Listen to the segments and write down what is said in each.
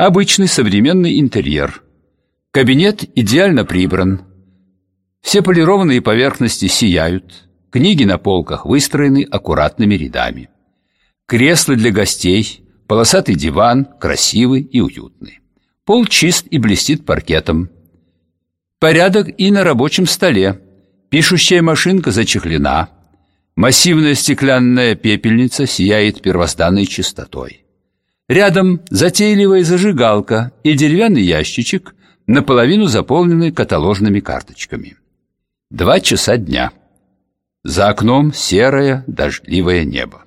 Обычный современный интерьер. Кабинет идеально прибран. Все полированные поверхности сияют. Книги на полках выстроены аккуратными рядами. Кресла для гостей, полосатый диван, красивый и уютный. Пол чист и блестит паркетом. Порядок и на рабочем столе. Пишущая машинка зачехлена. Массивная стеклянная пепельница сияет первозданной чистотой. Рядом затейливая зажигалка и деревянный ящичек, наполовину заполненный каталожными карточками. 2 часа дня. За окном серое дождливое небо.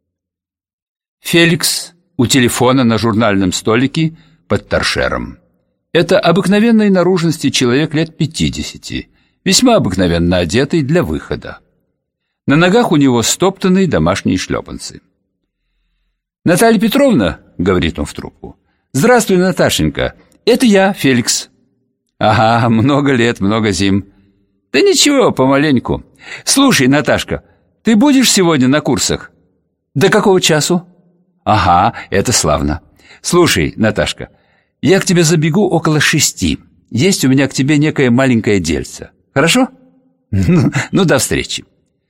Феликс у телефона на журнальном столике под торшером. Это обыкновенной наружности человек лет 50, весьма обыкновенно одетый для выхода. На ногах у него стоптанные домашние шлепанцы. «Наталья Петровна», — говорит он в трубку. «Здравствуй, Наташенька, это я, Феликс». «Ага, много лет, много зим». «Да ничего, помаленьку. Слушай, Наташка, ты будешь сегодня на курсах?» «До какого часу?» «Ага, это славно. Слушай, Наташка, я к тебе забегу около 6. Есть у меня к тебе некое маленькое дельце. Хорошо? Ну, до встречи».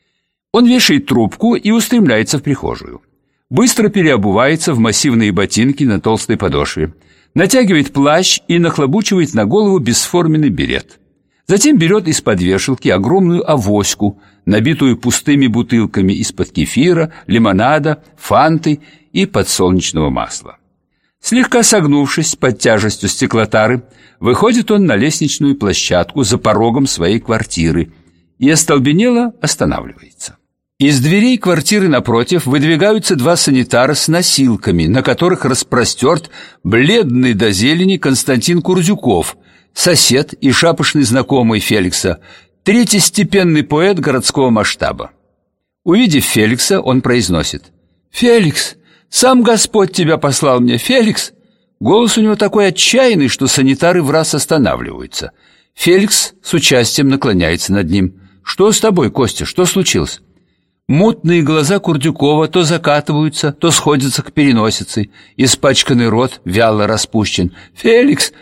Он вешает трубку и устремляется в прихожую. Быстро переобувается в массивные ботинки на толстой подошве, натягивает плащ и нахлобучивает на голову бесформенный берет. Затем берет из-под вешалки огромную авоську, набитую пустыми бутылками из-под кефира, лимонада, фанты и подсолнечного масла. Слегка согнувшись под тяжестью стеклотары, выходит он на лестничную площадку за порогом своей квартиры и остолбенело останавливается. Из дверей квартиры напротив выдвигаются 2 санитара с носилками, на которых распростерт бледный до зелени Константин Курдюков, сосед и шапошный знакомый Феликса, третьестепенный поэт городского масштаба. Увидев Феликса, он произносит: «Феликс, сам Господь тебя послал мне, Феликс!» Голос у него такой отчаянный, что санитары враз останавливаются. Феликс с участием наклоняется над ним. «Что с тобой, Костя, что случилось?» Мутные глаза Курдюкова то закатываются, то сходятся к переносице. Испачканный рот вяло распущен. «Феликс!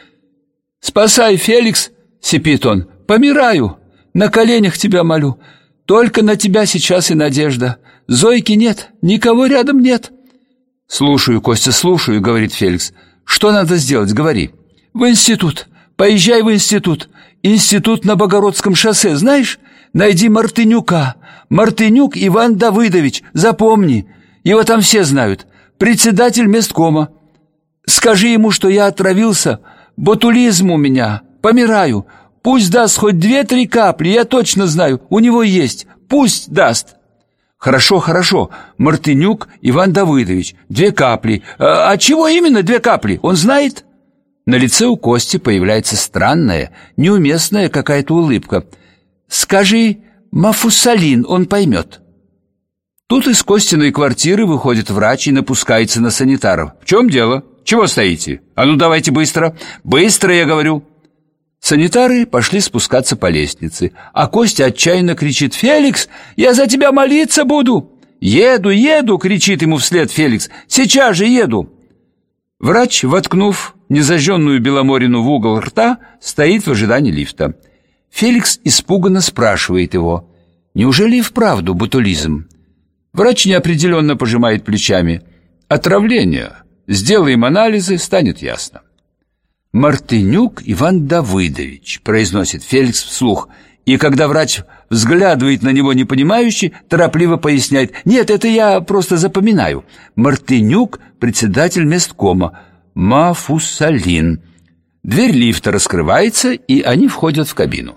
Спасай, Феликс!» — сипит он. «Помираю! На коленях тебя молю! Только на тебя сейчас и надежда! Зойки нет, никого рядом нет!» «Слушаю, Костя, слушаю», — говорит Феликс. «Что надо сделать, говори». «В институт! Поезжай в институт! Институт на Богородском шоссе, знаешь? Найди Мартынюка. Мартынюк Иван Давыдович, запомни. Его там все знают. Председатель месткома. Скажи ему, что я отравился. Ботулизм у меня. Помираю. Пусть даст хоть 2-3 капли, я точно знаю, у него есть. Пусть даст». «Хорошо, хорошо. Мартынюк Иван Давыдович. 2 капли. А чего именно 2 капли? Он знает?» На лице у Кости появляется странная, неуместная какая-то улыбка. «Скажи, Мафусалин, он поймет». Тут из Костиной квартиры выходит врач и напускается на санитаров. «В чем дело? Чего стоите? А ну давайте быстро! Быстро, я говорю!» Санитары пошли спускаться по лестнице, а Костя отчаянно кричит: «Феликс, я за тебя молиться буду!» «Еду, еду!» — кричит ему вслед Феликс. «Сейчас же еду!» Врач, воткнув незажженную беломорину в угол рта, стоит в ожидании лифта. Феликс испуганно спрашивает его: «Неужели и вправду ботулизм?» Врач неопределенно пожимает плечами. «Отравление. Сделаем анализы, станет ясно». «Мартынюк Иван Давыдович», — произносит Феликс вслух, и когда врач взглядывает на него непонимающе, торопливо поясняет: «Нет, это я просто запоминаю. Мартынюк, председатель месткома. Мафусалин». Дверь лифта раскрывается, и они входят в кабину.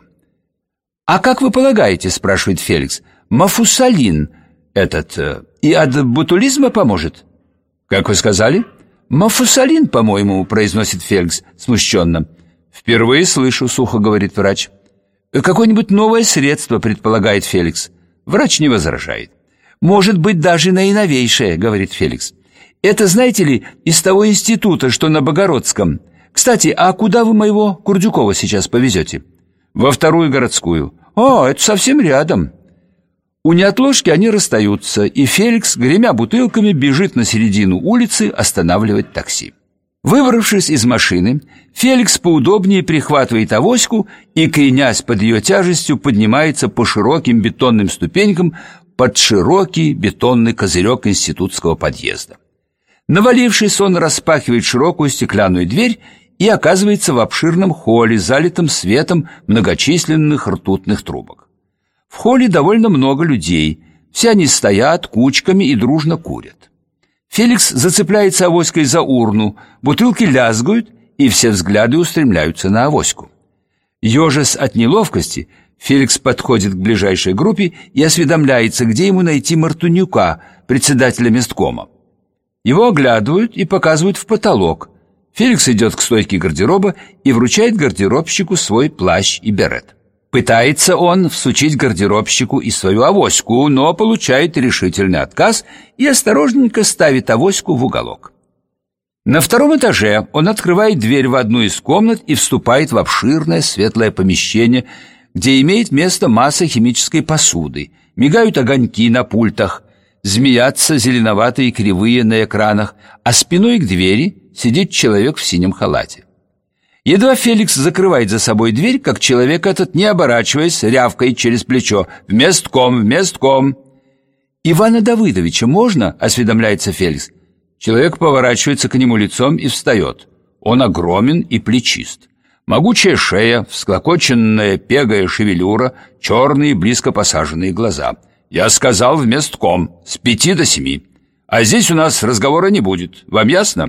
«А как вы полагаете, — спрашивает Феликс, — Мафусалин этот и от ботулизма поможет?» «Как вы сказали?» «Мафусалин, по-моему, — произносит Феликс смущенно». «Впервые слышу, — сухо говорит врач». «Какое-нибудь новое средство, — предполагает Феликс». Врач не возражает. «Может быть, даже наиновейшее, — говорит Феликс. Это, знаете ли, из того института, что на Богородском. Кстати, а куда вы моего Курдюкова сейчас повезете?» «Во 2-ю городскую». «О, это совсем рядом». У неотложки они расстаются, и Феликс, гремя бутылками, бежит на середину улицы останавливать такси. Выбравшись из машины, Феликс поудобнее прихватывает авоську и, кренясь под ее тяжестью, поднимается по широким бетонным ступенькам под широкий бетонный козырек институтского подъезда. Навалившись, он распахивает широкую стеклянную дверь и оказывается в обширном холле, залитом светом многочисленных ртутных трубок. В холле довольно много людей, все они стоят кучками и дружно курят. Феликс зацепляется авоськой за урну, бутылки лязгают, и все взгляды устремляются на авоську. Ежась от неловкости, Феликс подходит к ближайшей группе и осведомляется, где ему найти Мартынюка, председателя месткома. Его оглядывают и показывают в потолок. Феликс идет к стойке гардероба и вручает гардеробщику свой плащ и берет. Пытается он всучить гардеробщику и свою авоську, но получает решительный отказ и осторожненько ставит авоську в уголок. На втором этаже он открывает дверь в одну из комнат и вступает в обширное светлое помещение, где имеет место масса химической посуды, мигают огоньки на пультах, змеятся зеленоватые кривые на экранах, а спиной к двери сидит человек в синем халате. Едва Феликс закрывает за собой дверь, как человек этот, не оборачиваясь, рявкает через плечо: «В местком, в местком!» «Ивана Давыдовича можно?» — осведомляется Феликс. Человек поворачивается к нему лицом и встает. Он огромен и плечист. Могучая шея, всклокоченная пегая шевелюра, черные близко посаженные глаза. «Я сказал, в местком, с 5 до 7. А здесь у нас разговора не будет. Вам ясно?»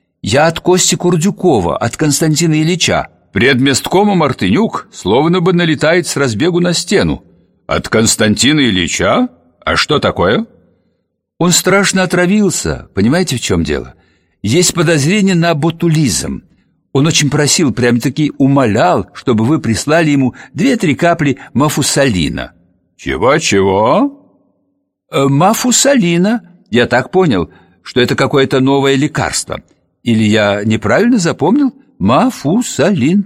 «Я от Кости Курдюкова, от Константина Ильича». Предместкома Мартынюк словно бы налетает с разбегу на стену. «От Константина Ильича? А что такое?» «Он страшно отравился, понимаете, в чем дело? Есть подозрение на ботулизм. Он очень просил, прям-таки умолял, чтобы вы прислали ему 2-3 капли мафусалина». «Чего-чего?» «Мафусалина. Я так понял, что это какое-то новое лекарство. Или я неправильно запомнил? Мафусалин».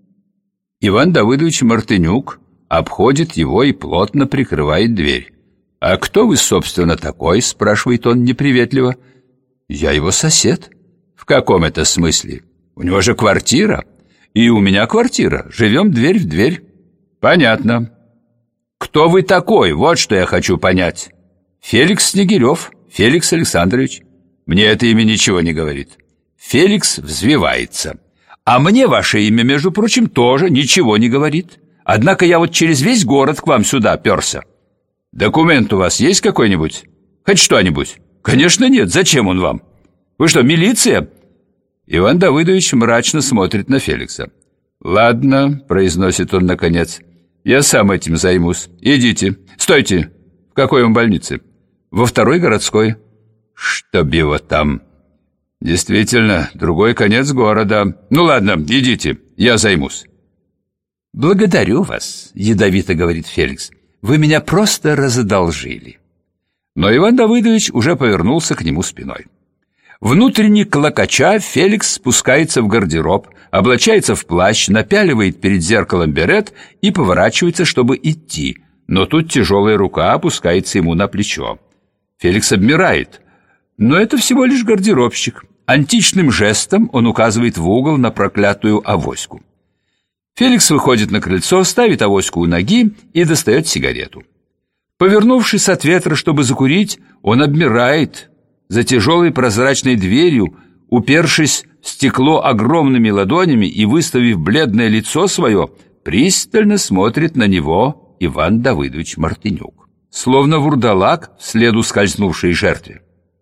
Иван Давыдович Мартынюк обходит его и плотно прикрывает дверь. «А кто вы, собственно, такой?» — спрашивает он неприветливо. «Я его сосед». «В каком это смысле? У него же квартира». «И у меня квартира. Живем дверь в дверь». «Понятно. Кто вы такой? Вот что я хочу понять». «Феликс Снегирев, Феликс Александрович». «Мне это имя ничего не говорит». Феликс взвивается. «А мне ваше имя, между прочим, тоже ничего не говорит. Однако я вот через весь город к вам сюда перся». «Документ у вас есть какой-нибудь? Хоть что-нибудь?» «Конечно нет. Зачем он вам? Вы что, милиция?» Иван Давыдович мрачно смотрит на Феликса. «Ладно», — произносит он наконец, — «я сам этим займусь. Идите. Стойте. В какой он больнице?» «Во 2-й городской». «Чтоб его там...» «Действительно, другой конец города. Ну ладно, идите, я займусь». «Благодарю вас», — ядовито говорит Феликс. «Вы меня просто разодолжили». Но Иван Давыдович уже повернулся к нему спиной. Внутренне клокоча, Феликс спускается в гардероб, облачается в плащ, напяливает перед зеркалом берет и поворачивается, чтобы идти. Но тут тяжелая рука опускается ему на плечо. Феликс обмирает. Но это всего лишь гардеробщик. Античным жестом он указывает в угол на проклятую авоську. Феликс выходит на крыльцо, ставит авоську у ноги и достает сигарету. Повернувшись от ветра, чтобы закурить, он обмирает. За тяжелой прозрачной дверью, упершись в стекло огромными ладонями и выставив бледное лицо свое, пристально смотрит на него Иван Давыдович Мартынюк, словно вурдалак, вслед ускользнувшей жертве.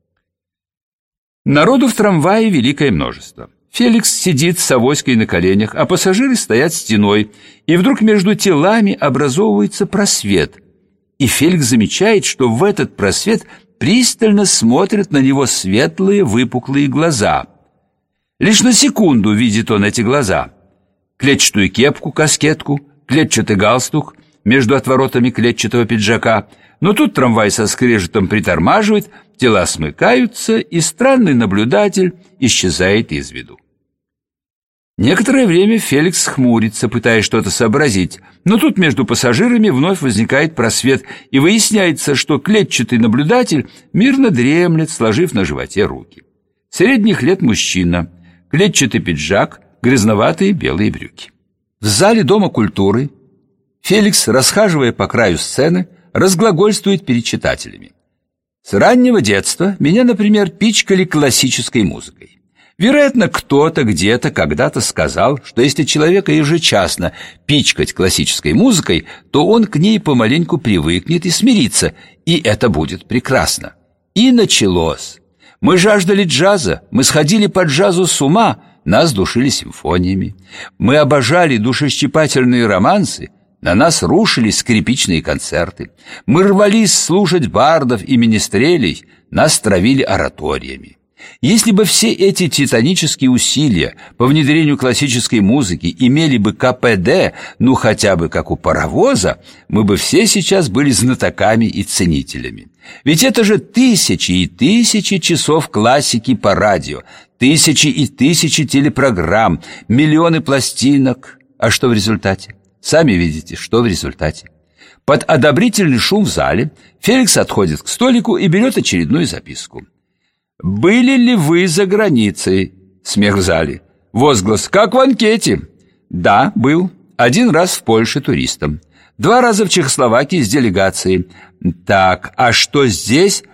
Народу в трамвае великое множество. Феликс сидит с авоськой на коленях, а пассажиры стоят стеной, и вдруг между телами образовывается просвет. И Феликс замечает, что в этот просвет пристально смотрят на него светлые выпуклые глаза. Лишь на секунду видит он эти глаза. Клетчатую кепку, каскетку, клетчатый галстук между отворотами клетчатого пиджака. Но тут трамвай со скрежетом притормаживает, тела смыкаются, и странный наблюдатель исчезает из виду. Некоторое время Феликс хмурится, пытаясь что-то сообразить, но тут между пассажирами вновь возникает просвет, и выясняется, что клетчатый наблюдатель мирно дремлет, сложив на животе руки. Средних лет мужчина. клетчатый пиджак, грязноватые белые брюки. В зале Дома культуры Феликс, расхаживая по краю сцены, разглагольствует перед читателями. С раннего детства меня, например, пичкали классической музыкой. Вероятно, кто-то где-то когда-то сказал, что если человека ежечасно пичкать классической музыкой, то он к ней помаленьку привыкнет и смирится, и это будет прекрасно. И началось. Мы жаждали джаза, мы сходили по джазу с ума, нас душили симфониями. Мы обожали душещипательные романсы, на нас рушились скрипичные концерты. Мы рвались слушать бардов и министрелей, нас травили ораториями. Если бы все эти титанические усилия по внедрению классической музыки имели бы КПД, ну хотя бы как у паровоза, мы бы все сейчас были знатоками и ценителями. Ведь это же тысячи и тысячи часов классики по радио, тысячи и тысячи телепрограмм, миллионы пластинок. А что в результате? Сами видите, что в результате. Под одобрительный шум в зале Феликс отходит к столику и берет очередную записку. «Были ли вы за границей?» Смех в зале. Возглас. «Как в анкете?» «Да, был. 1 раз в Польше туристом. 2 раза в Чехословакии с делегацией. Так, а что здесь?»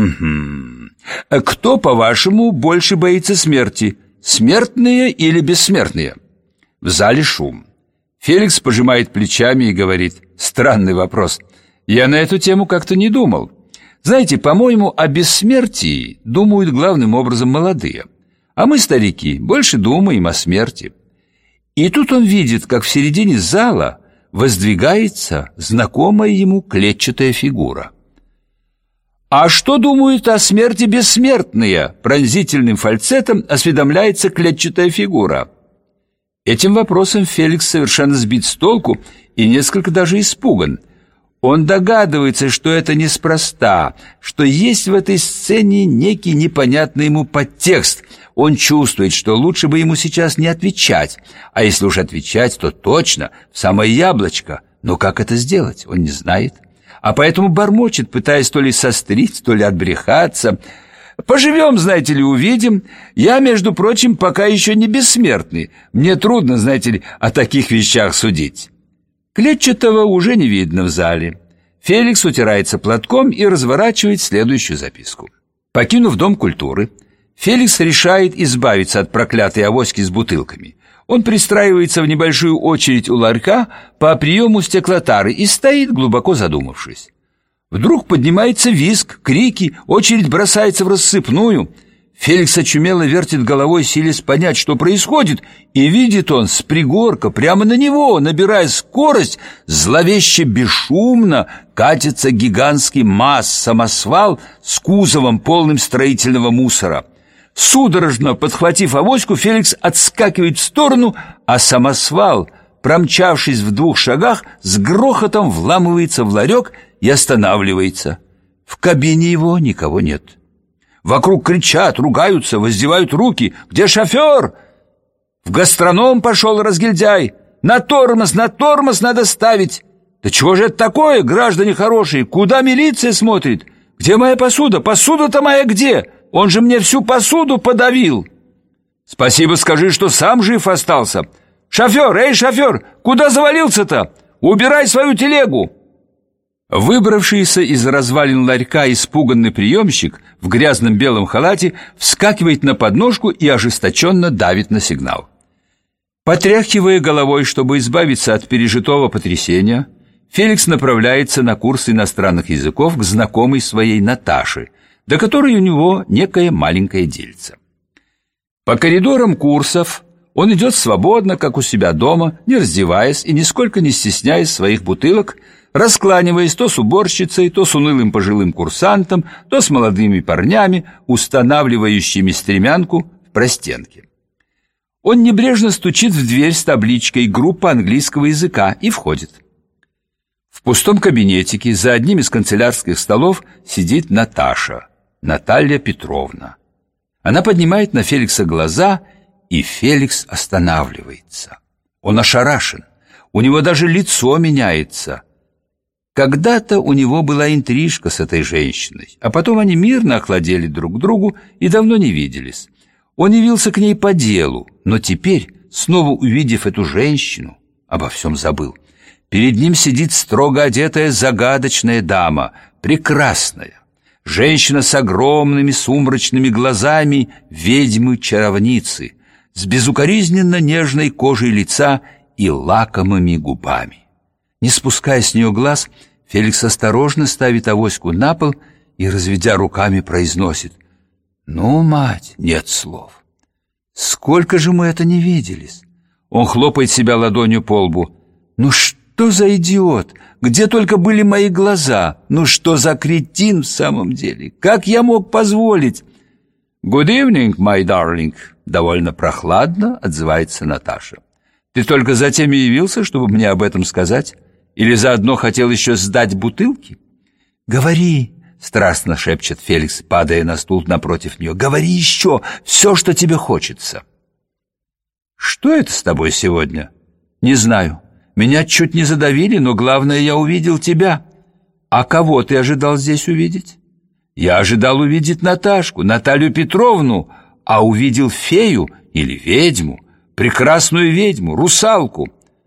«Угу. Кто, по-вашему, больше боится смерти? Смертные или бессмертные?» В зале шум. Феликс пожимает плечами и говорит: «Странный вопрос. Я на эту тему как-то не думал. Знаете, по-моему, о бессмертии думают главным образом молодые, а мы, старики, больше думаем о смерти». И тут он видит, как в середине зала воздвигается знакомая ему клетчатая фигура. «А что думают о смерти бессмертные?» Пронзительным фальцетом осведомляется клетчатая фигура. Этим вопросом Феликс совершенно сбит с толку и несколько даже испуган. Он догадывается, что это неспроста, что есть в этой сцене некий непонятный ему подтекст. Он чувствует, что лучше бы ему сейчас не отвечать, а если уж отвечать, то точно, в самое яблочко. Но как это сделать, он не знает, а поэтому бормочет, пытаясь то ли сострить, то ли отбрехаться. «Поживем, знаете ли, увидим. Я, между прочим, пока еще не бессмертный. Мне трудно, знаете ли, о таких вещах судить». Клетчатого уже не видно в зале. Феликс утирается платком и разворачивает следующую записку. Покинув Дом культуры, Феликс решает избавиться от проклятой авоськи с бутылками. Он пристраивается в небольшую очередь у ларька по приему стеклотары и стоит, глубоко задумавшись. Вдруг поднимается визг, крики, очередь бросается в рассыпную. Феликс очумело вертит головой, силясь понять, что происходит, и видит он с пригорка прямо на него, набирая скорость, зловеще бесшумно катится гигантский МАЗ-самосвал с кузовом, полным строительного мусора. Судорожно подхватив авоську, Феликс отскакивает в сторону, а самосвал, промчавшись в 2 шагах, с грохотом вламывается в ларек и останавливается. В кабине его никого нет. Вокруг кричат, ругаются, воздевают руки. «Где шофер?» «В гастроном пошел разгильдяй! На тормоз надо ставить!» «Да чего же это такое, граждане хорошие? Куда милиция смотрит? Где моя посуда? Посуда-то моя где? Он же мне всю посуду подавил!» «Спасибо скажи, что сам жив остался!» «Шофер, эй, шофер, куда завалился-то? Убирай свою телегу!» Выбравшийся из развалин ларька испуганный приемщик в грязном белом халате вскакивает на подножку и ожесточенно давит на сигнал. Потряхивая головой, чтобы избавиться от пережитого потрясения, Феликс направляется на курс иностранных языков к знакомой своей Наташе, до которой у него некое маленькое дельце. По коридорам курсов он идет свободно, как у себя дома, не раздеваясь и нисколько не стесняясь своих бутылок, раскланиваясь то с уборщицей, то с унылым пожилым курсантом, то с молодыми парнями, устанавливающими стремянку в простенке. Он небрежно стучит в дверь с табличкой «Группа английского языка» и входит. В пустом кабинетике за одним из канцелярских столов сидит Наташа, Наталья Петровна. Она поднимает на Феликса глаза, и Феликс останавливается. Он ошарашен, у него даже лицо меняется. Когда-то у него была интрижка с этой женщиной, а потом они мирно охладели друг к другу и давно не виделись. Он явился к ней по делу, но теперь, снова увидев эту женщину, обо всем забыл. Перед ним сидит строго одетая загадочная дама, прекрасная, женщина с огромными сумрачными глазами ведьмы-чаровницы, с безукоризненно нежной кожей лица и лакомыми губами. Не спуская с нее глаз, Феликс осторожно ставит авоську на пол и, разведя руками, произносит: «Ну, мать, нет слов. Сколько же мы это не виделись!» Он хлопает себя ладонью по лбу. «Ну что за идиот? Где только были мои глаза? Ну что за кретин в самом деле? Как я мог позволить?» «Good evening, my darling», — довольно прохладно отзывается Наташа. «Ты только затем и явился, чтобы мне об этом сказать? Или заодно хотел еще сдать бутылки?» «Говори», — страстно шепчет Феликс, падая на стул напротив нее. «Говори еще все, что тебе хочется». «Что это с тобой сегодня?» «Не знаю. Меня чуть не задавили, но главное, я увидел тебя». «А кого ты ожидал здесь увидеть?» «Я ожидал увидеть Наташку, Наталью Петровну, а увидел фею или ведьму, прекрасную ведьму, русалку».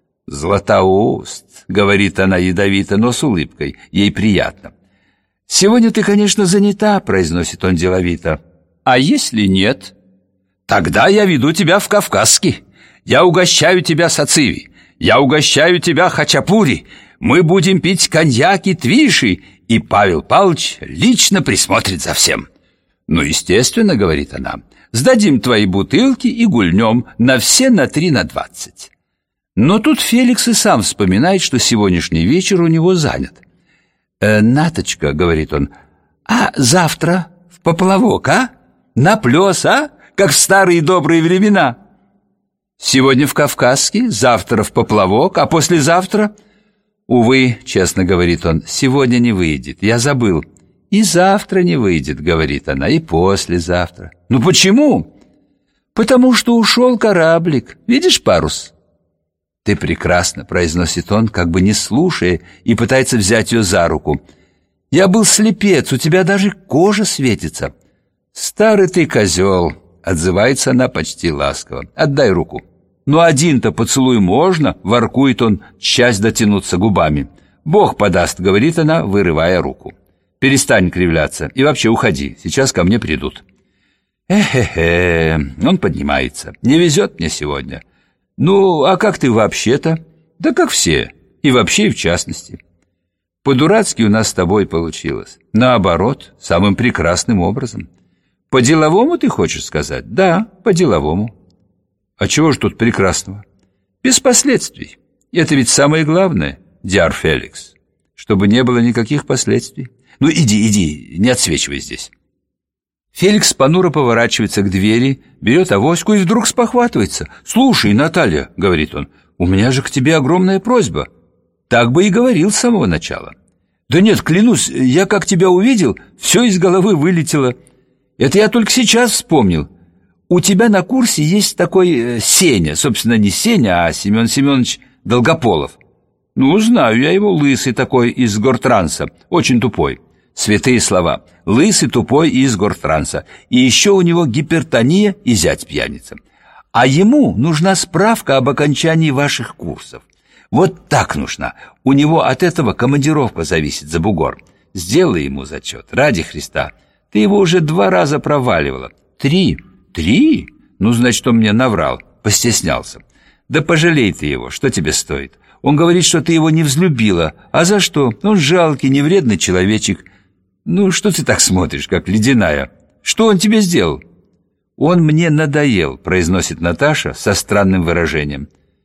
«Златоуст», — говорит она ядовито, но с улыбкой, ей приятно. «Сегодня ты, конечно, занята», — произносит он деловито. «А если нет?» «Тогда я веду тебя в Кавказский. Я угощаю тебя сациви. Я угощаю тебя хачапури. Мы будем пить коньяк и твиши, и Павел Павлович лично присмотрит за всем». «Ну, естественно», — говорит она, — «сдадим твои бутылки и гульнем на все на 3 на 20». Но тут Феликс и сам вспоминает, что сегодняшний вечер у него занят. «Наточка», — говорит он, — «а завтра в поплавок, а? На плес, а? Как в старые добрые времена». «Сегодня в Кавказский, завтра в поплавок, а послезавтра...» «Увы», — честно говорит он, — «сегодня не выйдет, я забыл». «И завтра не выйдет», — говорит она, — «и послезавтра». «Ну почему?» «Потому что ушел кораблик. Видишь парус?» «Ты прекрасно», — произносит он, как бы не слушая, и пытается взять ее за руку. «Я был слепец, у тебя даже кожа светится». «Старый ты козел», — отзывается она почти ласково. «Отдай руку». «Ну один-то поцелуй можно», — воркует он, часть дотянуться губами. «Бог подаст», — говорит она, вырывая руку. «Перестань кривляться и вообще уходи, сейчас ко мне придут». «Эхе-хе», он поднимается. «Не везет мне сегодня». «Ну, а как ты вообще-то?» «Да как все, и вообще, и в частности». «По-дурацки у нас с тобой получилось. Наоборот, самым прекрасным образом». «По-деловому ты хочешь сказать?» «Да, по-деловому». «А чего же тут прекрасного?» «Без последствий. Это ведь самое главное, диар Феликс. Чтобы не было никаких последствий. Ну, иди, не отсвечивай здесь». Феликс понуро поворачивается к двери, берет авоську и вдруг спохватывается. «Слушай, Наталья», — говорит он, — «у меня же к тебе огромная просьба». Так бы и говорил с самого начала. «Да нет, клянусь, я как тебя увидел, все из головы вылетело. Это я только сейчас вспомнил. У тебя на курсе есть такой Сеня, собственно, не Сеня, а Семен Семенович Долгополов. Ну, знаю я его, лысый такой, из Гортранса, очень тупой». Святые слова. Лысый, тупой и из Гортранса. И еще у него гипертония и зять пьяница. А ему нужна справка об окончании ваших курсов. Вот так нужна. У него от этого командировка зависит за бугор. Сделай ему зачет, ради Христа. Ты его уже 2 раза проваливала. 3. 3? Ну, значит, он мне наврал, постеснялся. Да пожалей ты его, что тебе стоит? Он говорит, что ты его не взлюбила. А за что? Он жалкий, невредный человечек. Ну, что ты так смотришь, как ледяная? Что он тебе сделал?» «Он мне надоел», — произносит Наташа со странным выражением.